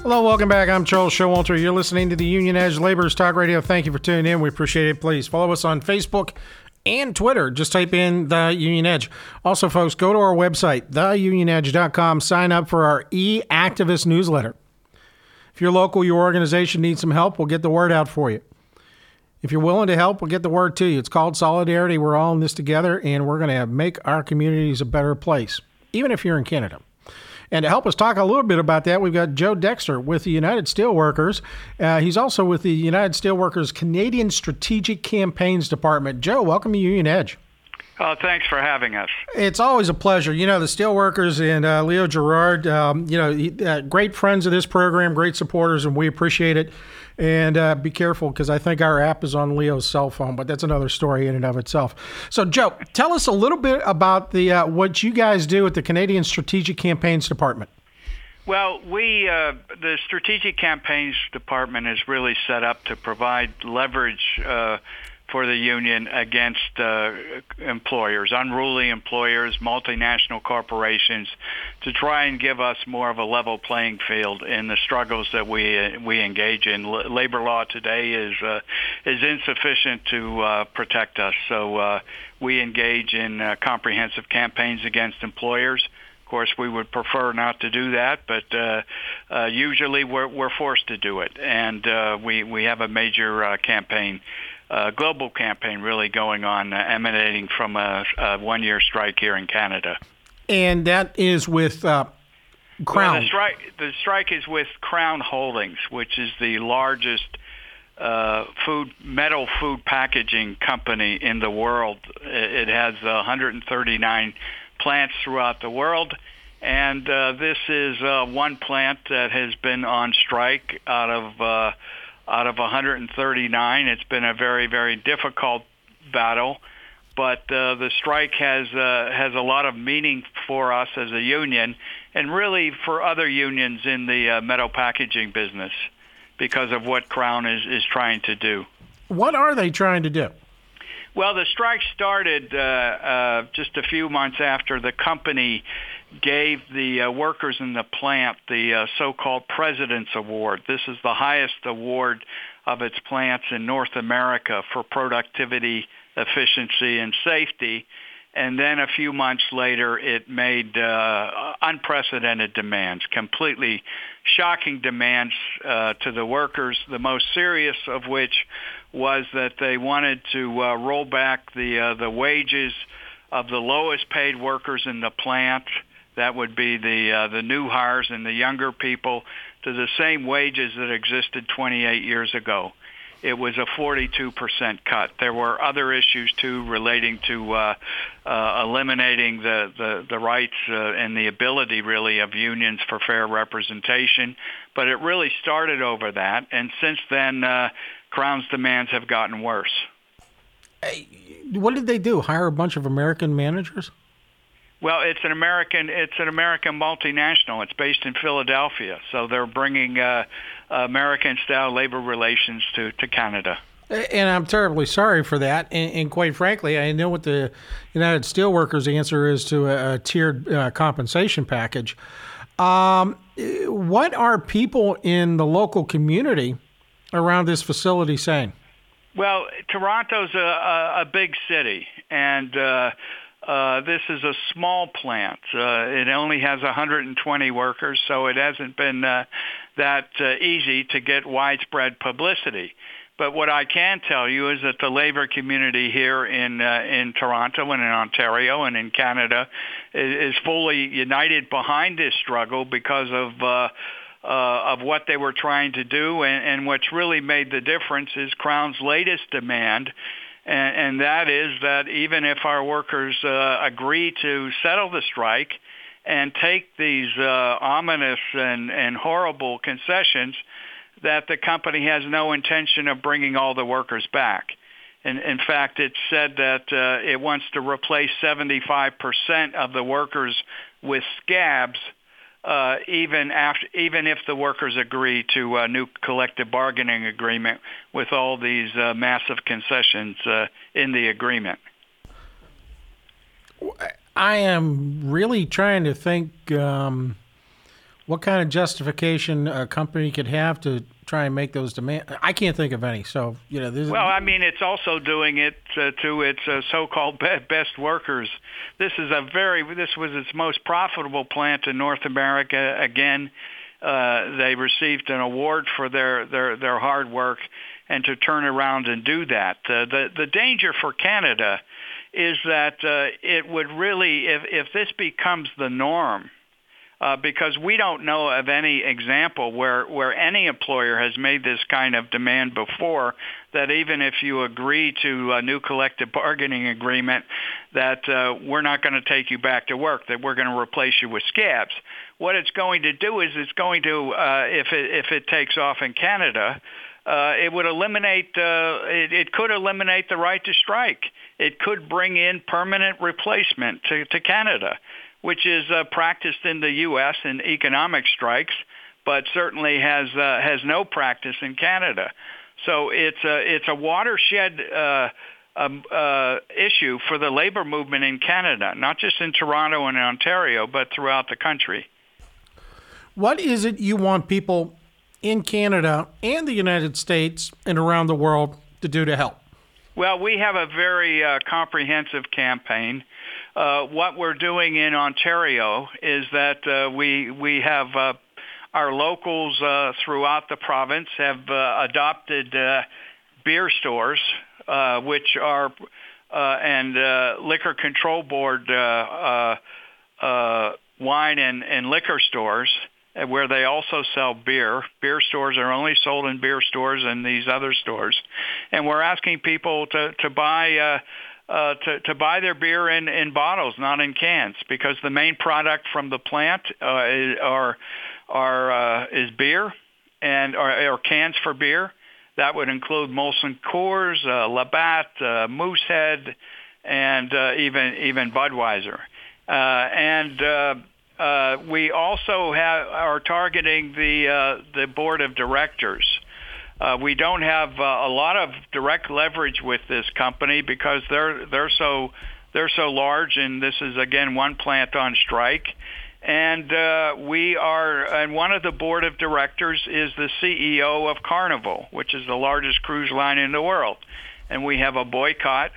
Hello, welcome back. I'm Charles Showalter. You're listening to the Union Edge Laborers Talk Radio. Thank you for tuning in. We appreciate it. Please follow us on Facebook and Twitter. Just type in The Union Edge. Also, folks, go to our website, theunionedge.com. Sign up for our e-activist newsletter. If your local, your organization needs some help, we'll get the word out for you. If you're willing to help, we'll get the word to you. It's called Solidarity. We're all in this together, and we're going to make our communities a better place, even if you're in Canada. And to help us talk a little bit about that, we've got Joe Dexter with the United Steelworkers. He's also with the United Steelworkers Canadian Strategic Campaigns Department. Joe, welcome to Union Edge. Thanks for having us. It's always a pleasure. You know, the Steelworkers and Leo Gerard, great friends of this program, great supporters, and we appreciate it. And be careful, because I think our app is on Leo's cell phone, but that's another story in and of itself. So, Joe, tell us a little bit about the what you guys do at the Canadian Strategic Campaigns Department. Well, the Strategic Campaigns Department is really set up to provide leverage for the union against employers, unruly employers, multinational corporations, to try and give us more of a level playing field in the struggles that we engage in. Labor law today is insufficient to protect us, so we engage in comprehensive campaigns against employers. Of course, we would prefer not to do that, but usually we're forced to do it, and we have a major campaign. Global campaign really going on, emanating from a one-year strike here in Canada. And that is with Crown. Well, the strike is with Crown Holdings, which is the largest metal food packaging company in the world. It has 139 plants throughout the world, and this is one plant that has been on strike out of 139. It's been a very, very difficult battle, but the strike has a lot of meaning for us as a union, and really for other unions in the metal packaging business, because of what Crown is trying to do. What are they trying to do? Well, the strike started just a few months after the company gave the workers in the plant the so-called President's Award. This is the highest award of its plants in North America for productivity, efficiency, and safety. And then a few months later, it made unprecedented demands, completely shocking demands to the workers, the most serious of which was that they wanted to roll back the wages of the lowest paid workers in the plant. That would be the new hires and the younger people, to the same wages that existed 28 years ago. It was a 42% cut. There were other issues, too, relating to eliminating the rights and the ability, really, of unions for fair representation. But it really started over that, and since then, Crown's demands have gotten worse. What did they do, hire a bunch of American managers? Well, it's an American multinational. It's based in Philadelphia, so they're bringing American-style labor relations to Canada. And I'm terribly sorry for that. And quite frankly, I know what the United Steelworkers' answer is to a tiered compensation package. What are people in the local community around this facility saying? Well, Toronto's a big city, and this is a small plant. It only has 120 workers, so it hasn't been that easy to get widespread publicity. But what I can tell you is that the labor community here in Toronto and in Ontario and in Canada is fully united behind this struggle because of what they were trying to do. And what's really made the difference is Crown's latest demand, and that is that even if our workers agree to settle the strike and take these ominous and horrible concessions, that the company has no intention of bringing all the workers back. And in fact, it said that it wants to replace 75% of the workers with scabs, even if the workers agree to a new collective bargaining agreement with all these massive concessions in the agreement. I am really trying to think What kind of justification a company could have to try and make those demands? I can't think of any. So, Well, I mean, it's also doing it to its so-called best workers. This was its most profitable plant in North America. Again, they received an award for their hard work, and to turn around and do that. The danger for Canada is that it would really, if this becomes the norm, because we don't know of any example where any employer has made this kind of demand before, that even if you agree to a new collective bargaining agreement, that we're not going to take you back to work, that we're going to replace you with scabs. What it's going to do is it's going to, if it takes off in Canada, it would eliminate. It could eliminate the right to strike. It could bring in permanent replacement to Canada, which is practiced in the U.S. in economic strikes, but certainly has no practice in Canada. So it's a watershed issue for the labor movement in Canada, not just in Toronto and Ontario, but throughout the country. What is it you want people in Canada and the United States and around the world to do to help? Well, we have a very comprehensive campaign. What we're doing in Ontario is that we have our locals throughout the province have adopted beer stores, which are and Liquor Control Board wine and liquor stores, where they also sell beer. Beer stores are only sold in beer stores and these other stores, and we're asking people to buy their beer in bottles, not in cans, because the main product from the plant is beer or cans for beer. That would include Molson Coors, Labatt, Moosehead, and even Budweiser. We also are targeting the board of directors. We don't have a lot of direct leverage with this company because they're so large, and this is again one plant on strike. And and one of the board of directors is the CEO of Carnival, which is the largest cruise line in the world, and we have a boycott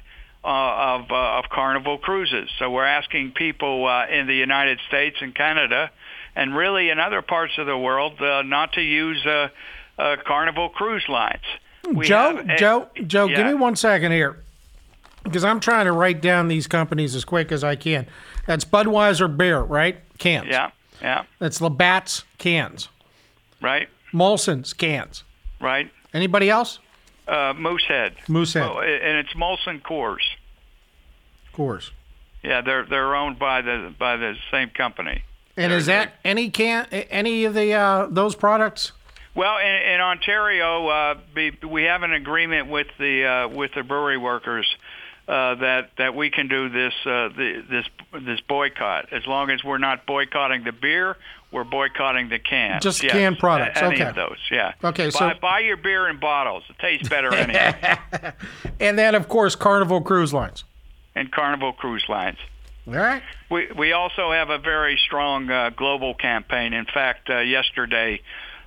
of Carnival cruises. So we're asking people in the United States and Canada, and really in other parts of the world, not to use Carnival cruise lines. Joe, Yeah. Give me 1 second here, because I'm trying to write down these companies as quick as I can. That's Budweiser beer, right? Cans. Yeah. That's Labatt's cans. Right. Molson's cans. Right. Anybody else? Moosehead. Oh, and it's Molson Coors. Coors. Yeah, they're owned by the same company. And is that any of the those products? Well, in Ontario, we have an agreement with the brewery workers that we can do this boycott, as long as we're not boycotting the beer. We're boycotting the cans. Just canned products. Any of those, yeah. Okay, buy your beer in bottles. It tastes better anyway. And then, of course, Carnival Cruise Lines. And Carnival Cruise Lines. All right. We also have a very strong global campaign. In fact, yesterday,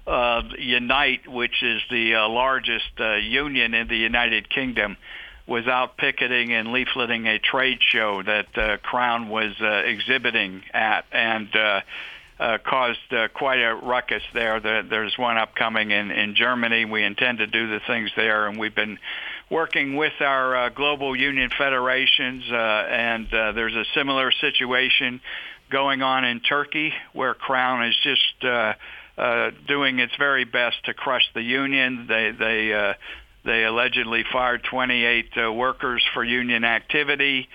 Unite, which is the largest union in the United Kingdom, was out picketing and leafleting a trade show that Crown was exhibiting at, and caused quite a ruckus there. There's one upcoming in Germany. We intend to do the things there, and we've been working with our global union federations, and there's a similar situation going on in Turkey, where Crown is just doing its very best to crush the union. They allegedly fired 28 workers for union activity.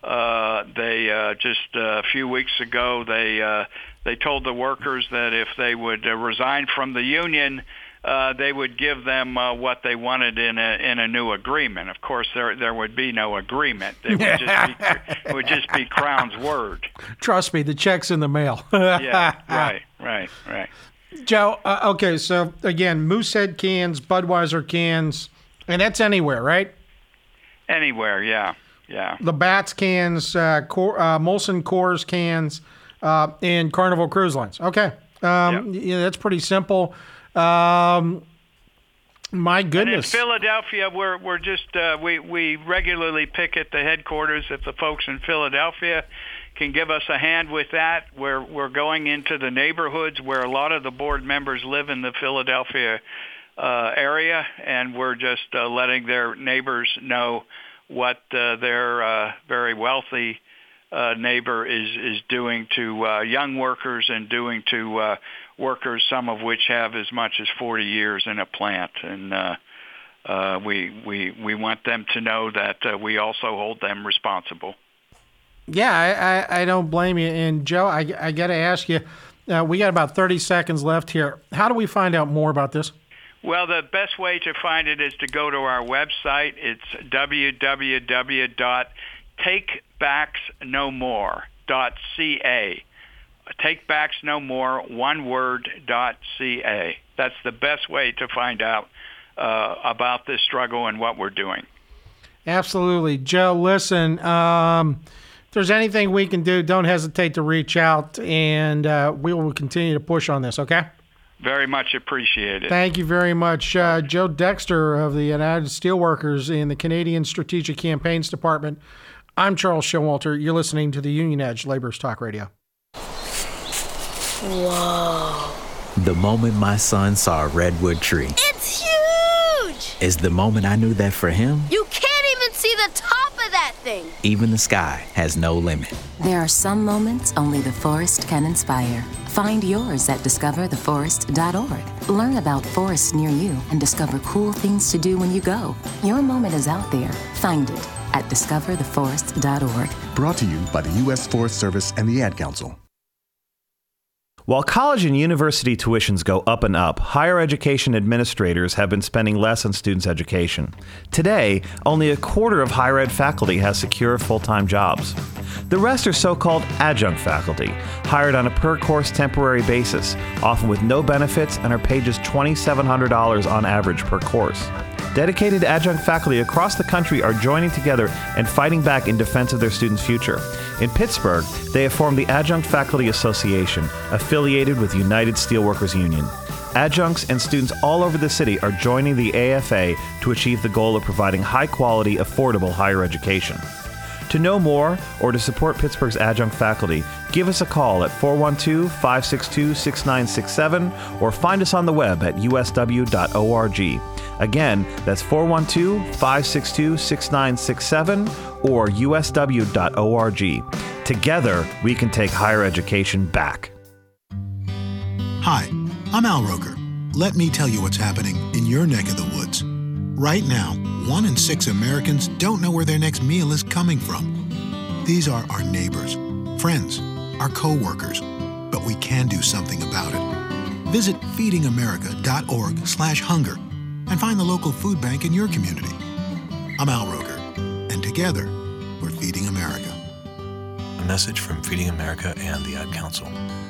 They just a few weeks ago they told the workers that if they would resign from the union, they would give them what they wanted in a new agreement. Of course, there would be no agreement. It would just be Crown's word. Trust me, the check's in the mail. Yeah, right. Joe, okay, so again, Moosehead cans, Budweiser cans, and that's anywhere, right? Anywhere, yeah. Labatt's cans, Molson Coors cans, and Carnival Cruise Lines. Okay. That's pretty simple. My goodness. And in Philadelphia, we're just we regularly pick at the headquarters. If the folks in Philadelphia can give us a hand with that, we're going into the neighborhoods where a lot of the board members live in the Philadelphia area, and we're just letting their neighbors know what their very wealthy neighbor is doing to young workers and doing to workers, some of which have as much as 40 years in a plant. And we want them to know that we also hold them responsible. Yeah, I don't blame you. And Joe, I got to ask you, we got about 30 seconds left here. How do we find out more about this? Well, the best way to find it is to go to our website. It's www.takebacksnomore.ca. TakeBacksNoMore, one word.ca. That's the best way to find out about this struggle and what we're doing. Absolutely. Joe, listen, if there's anything we can do, don't hesitate to reach out, and we will continue to push on this, okay? Very much appreciated. Thank you very much. Joe Dexter of the United Steelworkers in the Canadian Strategic Campaigns Department. I'm Charles Showalter. You're listening to the Union Edge Labor's Talk Radio. Whoa. The moment my son saw a redwood tree. It's huge! Is the moment I knew that for him, You can't even see the top of that thing. even the sky has no limit. There are some moments only the forest can inspire. Find yours at discovertheforest.org. Learn about forests near you and discover cool things to do when you go. Your moment is out there. Find it at discovertheforest.org. Brought to you by the U.S. Forest Service and the Ad Council. While college and university tuitions go up and up, higher education administrators have been spending less on students' education. Today, only a quarter of higher ed faculty has secure full-time jobs. The rest are so-called adjunct faculty, hired on a per-course temporary basis, often with no benefits, and are paid just $2,700 on average per course. Dedicated adjunct faculty across the country are joining together and fighting back in defense of their students' future. In Pittsburgh, they have formed the Adjunct Faculty Association, affiliated with United Steelworkers Union. Adjuncts and students all over the city are joining the AFA to achieve the goal of providing high-quality, affordable higher education. To know more or to support Pittsburgh's adjunct faculty, give us a call at 412-562-6967 or find us on the web at usw.org. Again, that's 412-562-6967 or usw.org. Together, we can take higher education back. Hi, I'm Al Roker. Let me tell you what's happening in your neck of the woods. Right now, 1 in 6 Americans don't know where their next meal is coming from. These are our neighbors, friends, our co-workers, but we can do something about it. Visit feedingamerica.org/hunger and find the local food bank in your community. I'm Al Roker, and together, we're Feeding America. A message from Feeding America and the Ad Council.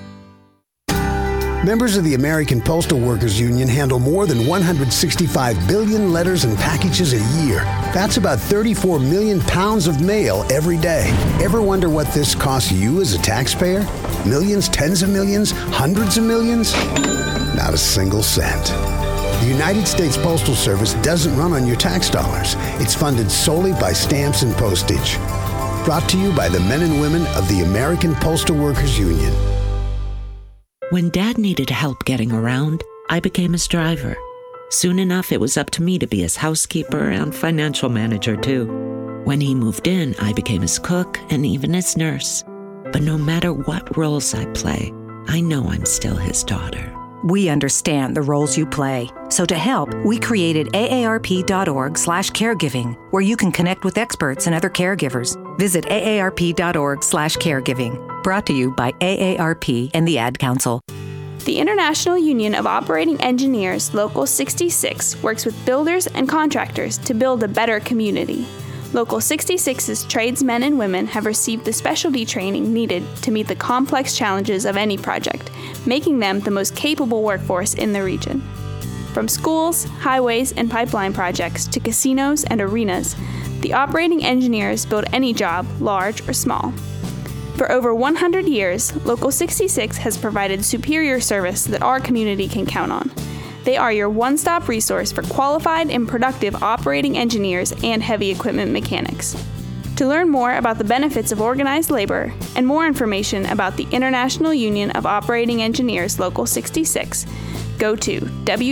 Members of the American Postal Workers Union handle more than 165 billion letters and packages a year. That's about 34 million pounds of mail every day. Ever wonder what this costs you as a taxpayer? Millions, tens of millions, hundreds of millions? Not a single cent. The United States Postal Service doesn't run on your tax dollars. It's funded solely by stamps and postage. Brought to you by the men and women of the American Postal Workers Union. When Dad needed help getting around, I became his driver. Soon enough, it was up to me to be his housekeeper and financial manager, too. When he moved in, I became his cook and even his nurse. But no matter what roles I play, I know I'm still his daughter. We understand the roles you play. So to help, we created aarp.org/caregiving, where you can connect with experts and other caregivers. Visit aarp.org/caregiving. Brought to you by AARP and the Ad Council. The International Union of Operating Engineers Local 66 works with builders and contractors to build a better community. Local 66's tradesmen and women have received the specialty training needed to meet the complex challenges of any project, making them the most capable workforce in the region. From schools, highways, and pipeline projects to casinos and arenas, the operating engineers build any job, large or small. For over 100 years, Local 66 has provided superior service that our community can count on. They are your one-stop resource for qualified and productive operating engineers and heavy equipment mechanics. To learn more about the benefits of organized labor and more information about the International Union of Operating Engineers Local 66, go to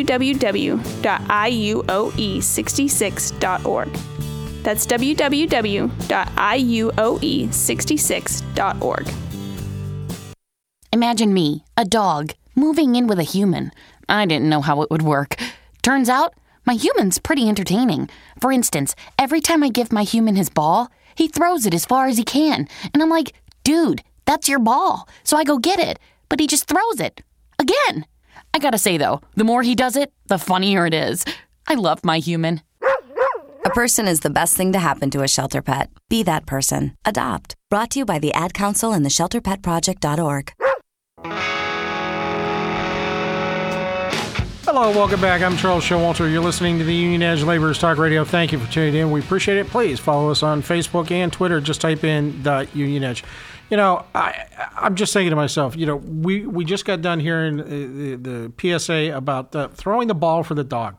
www.iuoe66.org. That's www.iuoe66.org. Imagine me, a dog, moving in with a human. I didn't know how it would work. Turns out, my human's pretty entertaining. For instance, every time I give my human his ball, he throws it as far as he can. And I'm like, dude, that's your ball. So I go get it. But he just throws it. Again. I gotta say, though, the more he does it, the funnier it is. I love my human. A person is the best thing to happen to a shelter pet. Be that person. Adopt. Brought to you by the Ad Council and the ShelterPetProject.org. Hello, welcome back. I'm Charles Showalter. You're listening to the Union Edge Laborers Talk Radio. Thank you for tuning in. We appreciate it. Please follow us on Facebook and Twitter. Just type in Union Edge. You know, I'm just thinking to myself, you know, we just got done hearing the PSA about throwing the ball for the dog.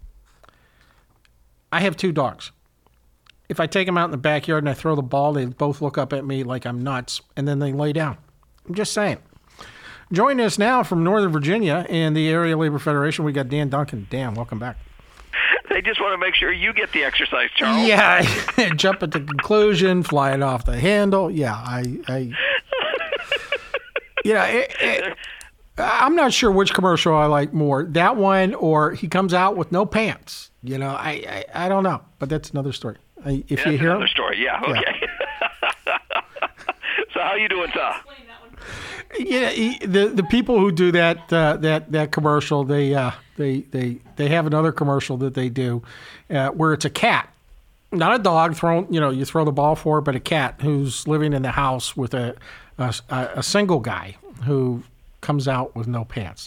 I have 2 dogs. If I take them out in the backyard and I throw the ball, they both look up at me like I'm nuts, and then they lay down. I'm just saying. Joining us now from Northern Virginia and the Area Labor Federation, we got Dan Duncan. Dan, welcome back. They just want to make sure you get the exercise, Charles. Yeah, jump at the conclusion, flying off the handle. Yeah, I'm not sure which commercial I like more, that one or he comes out with no pants. You know, I don't know, but that's another story. If you hear another story, yeah, okay. Yeah. So how you doing, sir? Yeah, the people who do that commercial, they have another commercial that they do where it's a cat, not a dog you throw the ball for, but a cat who's living in the house with a single guy who comes out with no pants.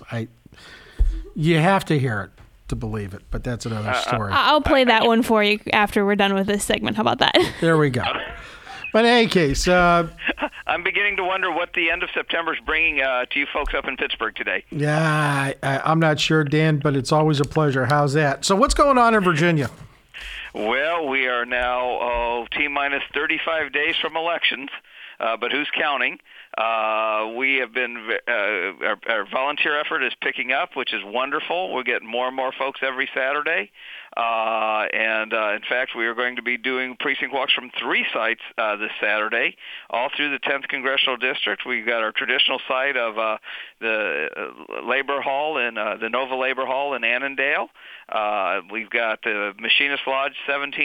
You have to hear it to believe it, but that's another story. I'll play that one for you after we're done with this segment. How about that? There we go. But in any case, I'm beginning to wonder what the end of September is bringing to you folks up in Pittsburgh today. Yeah, I'm not sure, Dan, but it's always a pleasure. How's that? So what's going on in Virginia? Well, we are now T-minus 35 days from elections, but who's counting? We have been, our volunteer effort is picking up, which is wonderful. We're getting more and more folks every Saturday. In fact, we are going to be doing precinct walks from 3 sites this Saturday, all through the 10th Congressional District. We've got our traditional site of the Labor Hall and the Nova Labor Hall in Annandale. We've got the Machinist Lodge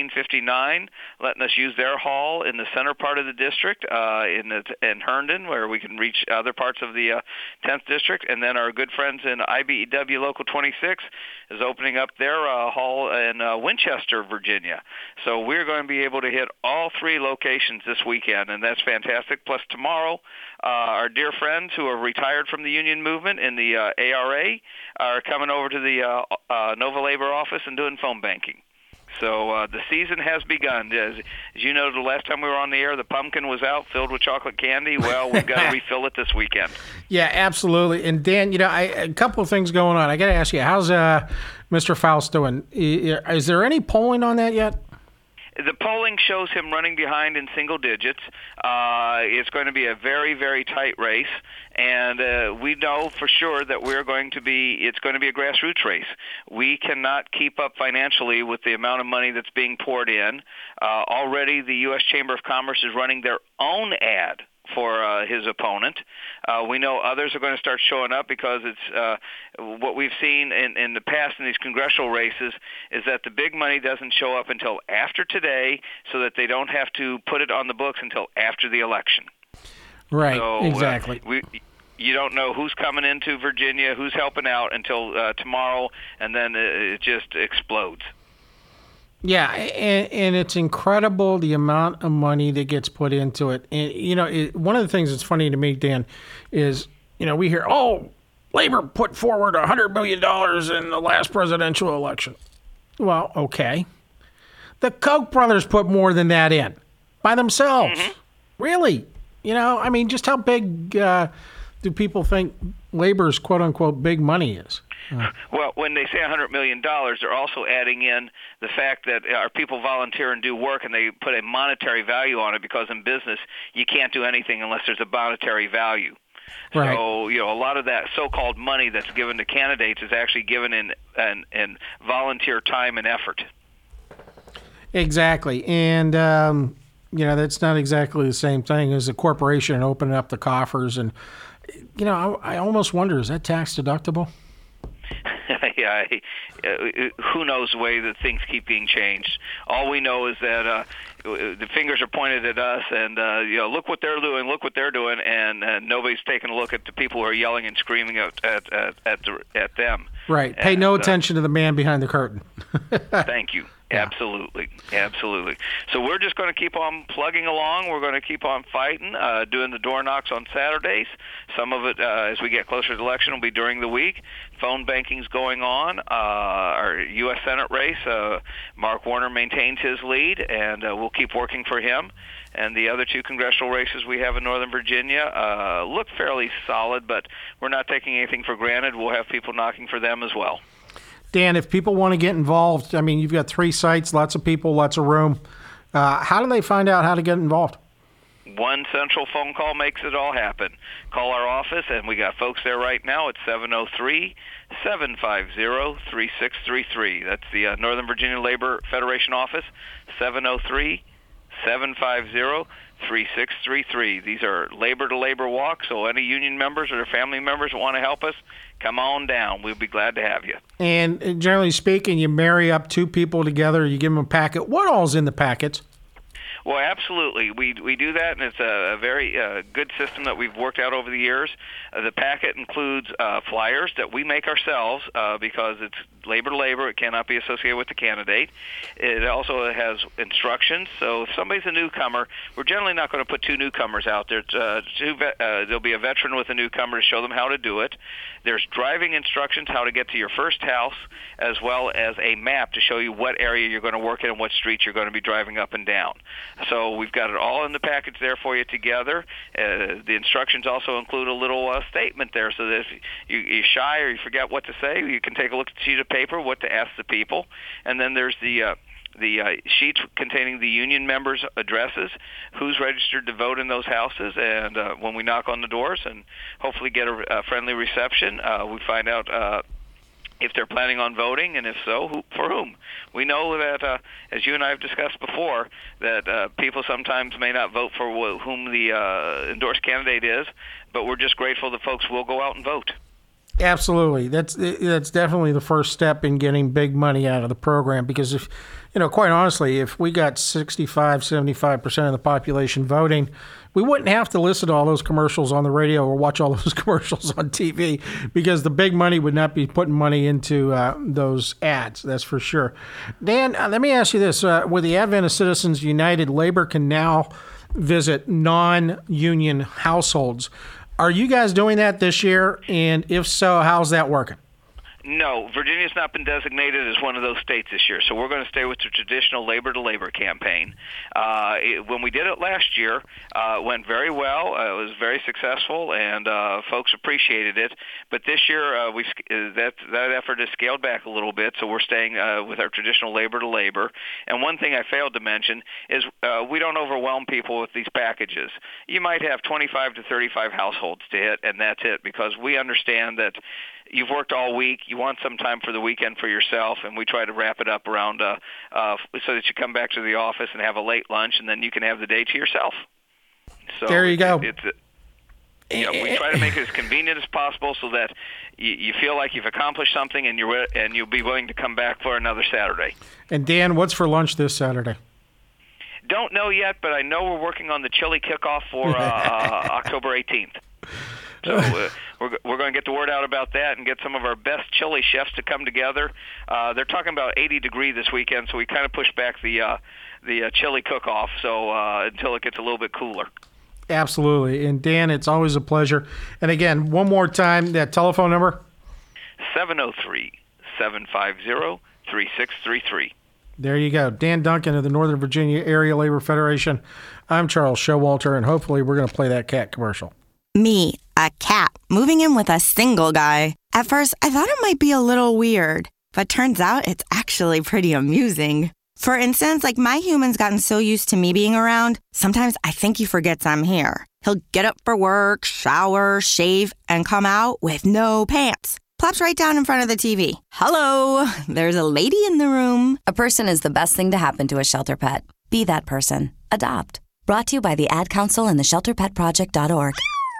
1759 letting us use their hall in the center part of the district in Herndon, where we can reach other parts of the 10th District. And then our good friends in IBEW Local 26 is opening up their hall in Winchester, Virginia. So we're going to be able to hit all 3 locations this weekend, and that's fantastic. Plus tomorrow, our dear friends who are retired from the union movement in the ARA are coming over to the Nova Labor office and doing phone banking. So the season has begun. As you know, the last time we were on the air, the pumpkin was out filled with chocolate candy. Well, we've got to refill it this weekend. Yeah, absolutely. And Dan, a couple of things going on. I got to ask you, how's Mr. Faust doing? Is there any polling on that yet? The polling shows him running behind in single digits. It's going to be a very, very tight race, and we know for sure that it's going to be a grassroots race. We cannot keep up financially with the amount of money that's being poured in. Already the U.S. Chamber of Commerce is running their own ad for his opponent. We know others are going to start showing up because it's what we've seen in the past in these congressional races is that the big money doesn't show up until after today, so that they don't have to put it on the books until after the election. Right, so, exactly. You don't know who's coming into Virginia, who's helping out until tomorrow, and then it just explodes. Yeah, and it's incredible the amount of money that gets put into it. And, one of the things that's funny to me, Dan, is, we hear, Labor put forward $100 million in the last presidential election. Well, okay. The Koch brothers put more than that in by themselves. Mm-hmm. Really? I mean, just how big do people think labor's quote-unquote big money is? Well, when they say $100 million, they're also adding in the fact that our people volunteer and do work, and they put a monetary value on it, because in business you can't do anything unless there's a monetary value. Right. So, a lot of that so-called money that's given to candidates is actually given in volunteer time and effort. Exactly. And, that's not exactly the same thing as a corporation opening up the coffers. And, I almost wonder, is that tax deductible? Yeah, who knows the way that things keep being changed. All we know is that the fingers are pointed at us, and look what they're doing, and nobody's taking a look at the people who are yelling and screaming at them. Right. Pay no attention to the man behind the curtain. Thank you. Yeah. Absolutely. So we're just going to keep on plugging along. We're going to keep on fighting, doing the door knocks on Saturdays. Some of it, as we get closer to the election, will be during the week. Phone banking's going on. Our U.S. Senate race, Mark Warner maintains his lead, and we'll keep working for him. And the other two congressional races we have in Northern Virginia look fairly solid, but we're not taking anything for granted. We'll have people knocking for them as well. Dan, if people want to get involved, I mean, you've got 3 sites, lots of people, lots of room. How do they find out how to get involved? One central phone call makes it all happen. Call our office, and we got folks there right now at 703-750-3633. That's the Northern Virginia Labor Federation office, 703-750-3633. These are labor-to-labor walks, so any union members or their family members that want to help us, come on down. We'll be glad to have you. And generally speaking, you marry up 2 people together, you give them a packet. What all's in the packets? Well, absolutely. We do that, and it's a very good system that we've worked out over the years. The packet includes flyers that we make ourselves because it's labor to labor. It cannot be associated with the candidate. It also has instructions. So if somebody's a newcomer, we're generally not going to put 2 newcomers out there. There'll be a veteran with a newcomer to show them how to do it. There's driving instructions, how to get to your first house, as well as a map to show you what area you're going to work in and what streets you're going to be driving up and down. So we've got it all in the package there for you together. The instructions also include a little statement there, so that if you're shy or you forget what to say, you can take a look at the sheet of paper, what to ask the people. And then there's the sheets containing the union members' addresses, who's registered to vote in those houses, and when we knock on the doors and hopefully get a friendly reception, we find out if they're planning on voting, and if so, for whom. We know that, as you and I have discussed before, that people sometimes may not vote for whom the endorsed candidate is, but we're just grateful that folks will go out and vote. Absolutely. That's definitely the first step in getting big money out of the program, because if, quite honestly, if we got 65-75% of the population voting, we wouldn't have to listen to all those commercials on the radio or watch all those commercials on TV, because the big money would not be putting money into those ads. That's for sure. Dan, let me ask you this. With the advent of Citizens United, Labor can now visit non-union households. Are you guys doing that this year? And if so, how's that working? No, Virginia's not been designated as one of those states this year, so we're going to stay with the traditional labor-to-labor campaign. When we did it last year, it went very well. It was very successful, and folks appreciated it. But this year, that effort is scaled back a little bit, so we're staying with our traditional labor-to-labor. And one thing I failed to mention is we don't overwhelm people with these packages. You might have 25 to 35 households to hit, and that's it, because we understand that you've worked all week. You want some time for the weekend for yourself, and we try to wrap it up around so that you come back to the office and have a late lunch, and then you can have the day to yourself. So there you go. We try to make it as convenient as possible so that you feel like you've accomplished something, and you'll be willing to come back for another Saturday. And Dan, what's for lunch this Saturday? Don't know yet, but I know we're working on the chili kickoff for October 18th. So we're going to get the word out about that and get some of our best chili chefs to come together. They're talking about 80 degree this weekend, so we kind of pushed back the chili cook-off until it gets a little bit cooler. Absolutely. And Dan, it's always a pleasure. And again, one more time, that telephone number? 703-750-3633. There you go. Dan Duncan of the Northern Virginia Area Labor Federation. I'm Charles Showalter, and hopefully we're going to play that cat commercial. Me, a cat, moving in with a single guy. At first, I thought it might be a little weird, but turns out it's actually pretty amusing. For instance, like my human's gotten so used to me being around, sometimes I think he forgets I'm here. He'll get up for work, shower, shave, and come out with no pants. Plops right down in front of the TV. Hello, there's a lady in the room. A person is the best thing to happen to a shelter pet. Be that person. Adopt. Brought to you by the Ad Council and the ShelterPetProject.org.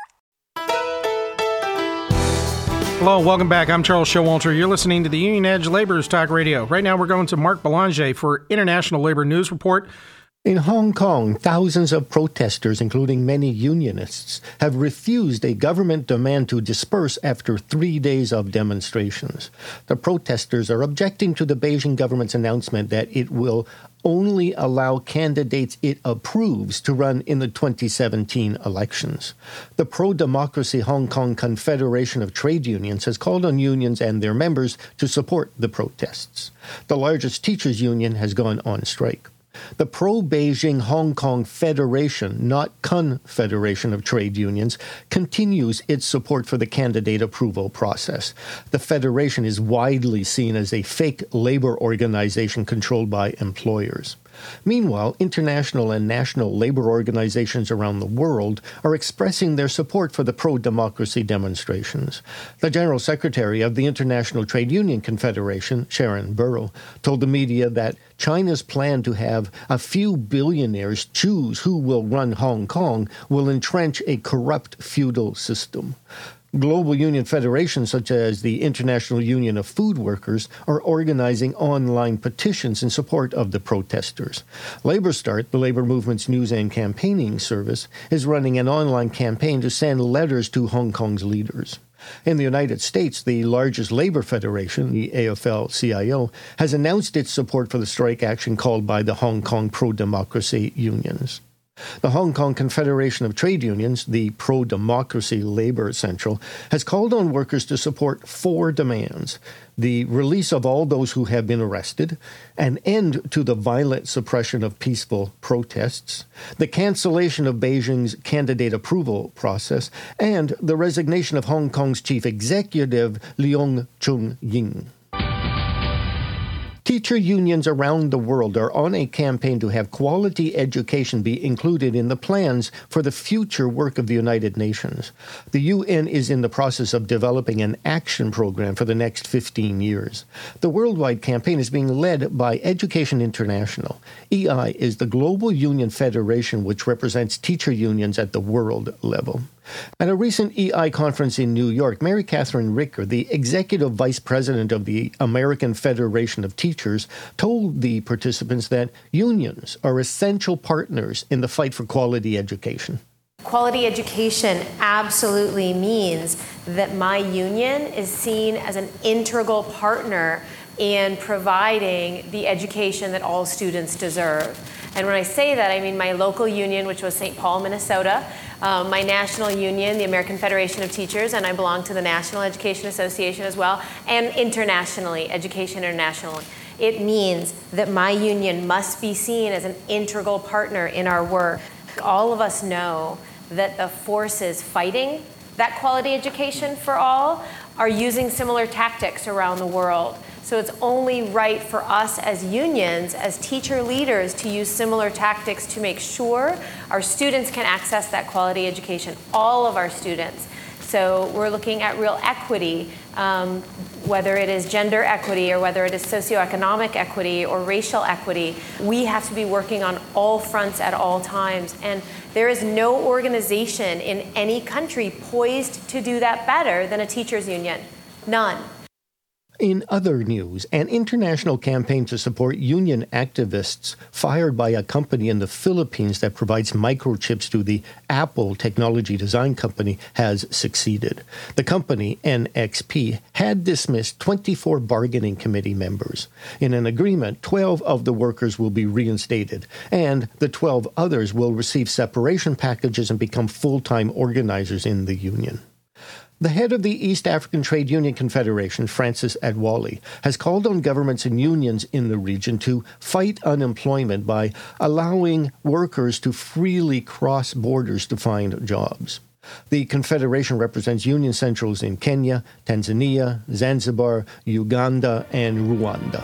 Hello, welcome back. I'm Charles Showalter. You're listening to the Union Edge Laborers Talk Radio. Right now we're going to Mark Belanger for International Labor News Report. In Hong Kong, thousands of protesters, including many unionists, have refused a government demand to disperse after 3 days of demonstrations. The protesters are objecting to the Beijing government's announcement that it will only allow candidates it approves to run in the 2017 elections. The pro-democracy Hong Kong Confederation of Trade Unions has called on unions and their members to support the protests. The largest teachers' union has gone on strike. The pro-Beijing Hong Kong Federation, not Confederation of Trade Unions, continues its support for the candidate approval process. The federation is widely seen as a fake labor organization controlled by employers. Meanwhile, international and national labor organizations around the world are expressing their support for the pro-democracy demonstrations. The General Secretary of the International Trade Union Confederation, Sharon Burrow, told the media that China's plan to have a few billionaires choose who will run Hong Kong will entrench a corrupt feudal system. Global union federations such as the International Union of Food Workers are organizing online petitions in support of the protesters. Labor Start, the labor movement's news and campaigning service, is running an online campaign to send letters to Hong Kong's leaders. In the United States, the largest labor federation, the AFL-CIO, has announced its support for the strike action called by the Hong Kong pro-democracy unions. The Hong Kong Confederation of Trade Unions, the Pro-Democracy Labor Central, has called on workers to support 4 demands: the release of all those who have been arrested, an end to the violent suppression of peaceful protests, the cancellation of Beijing's candidate approval process, and the resignation of Hong Kong's chief executive, Leung Chun-ying. Teacher unions around the world are on a campaign to have quality education be included in the plans for the future work of the United Nations. The UN is in the process of developing an action program for the next 15 years. The worldwide campaign is being led by Education International. EI is the global union federation which represents teacher unions at the world level. At a recent EI conference in New York, Mary Catherine Ricker, the executive vice president of the American Federation of Teachers, told the participants that unions are essential partners in the fight for quality education. Quality education absolutely means that my union is seen as an integral partner in providing the education that all students deserve. And when I say that, I mean my local union, which was St. Paul, Minnesota, my national union, the American Federation of Teachers, and I belong to the National Education Association as well, and internationally, Education International. It means that my union must be seen as an integral partner in our work. All of us know that the forces fighting that quality education for all are using similar tactics around the world. So it's only right for us as unions, as teacher leaders, to use similar tactics to make sure our students can access that quality education, all of our students. So we're looking at real equity, whether it is gender equity or whether it is socioeconomic equity or racial equity. We have to be working on all fronts at all times. And there is no organization in any country poised to do that better than a teachers union. None. In other news, an international campaign to support union activists fired by a company in the Philippines that provides microchips to the Apple technology design company has succeeded. The company, NXP, had dismissed 24 bargaining committee members. In an agreement, 12 of the workers will be reinstated, and the 12 others will receive separation packages and become full-time organizers in the union. The head of the East African Trade Union Confederation, Francis Adwali, has called on governments and unions in the region to fight unemployment by allowing workers to freely cross borders to find jobs. The Confederation represents union centrals in Kenya, Tanzania, Zanzibar, Uganda, and Rwanda.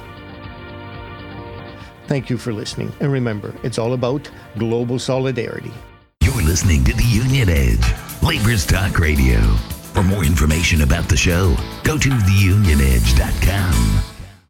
Thank you for listening. And remember, it's all about global solidarity. You're listening to The Union Edge, Labor's Talk Radio. For more information about the show, go to theunionedge.com.